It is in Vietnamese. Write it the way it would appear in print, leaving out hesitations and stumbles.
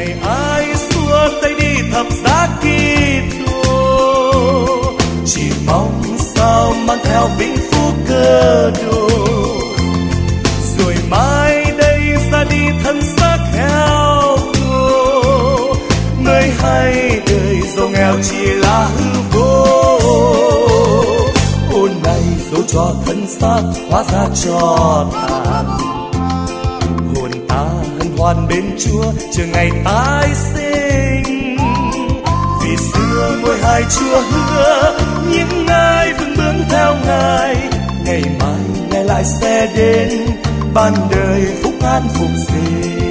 ngày ai xua tay đi thập giá Kitô, chỉ mong sao mang theo vĩnh phúc cơ đồ, rồi mai đây ra đi thân xác theo Chúa. Người hay đời giàu nghèo chỉ là hư vô, ôn này dẫu cho thân xác hóa ra cho tàn, hồn ta hân hoan bên Chúa chờ ngày tái sinh. Vì xưa mỗi hai Chúa hứa những ai vững bước theo Ngài, ngày mai Ngài lại sẽ đến ban đời phúc an phục sinh.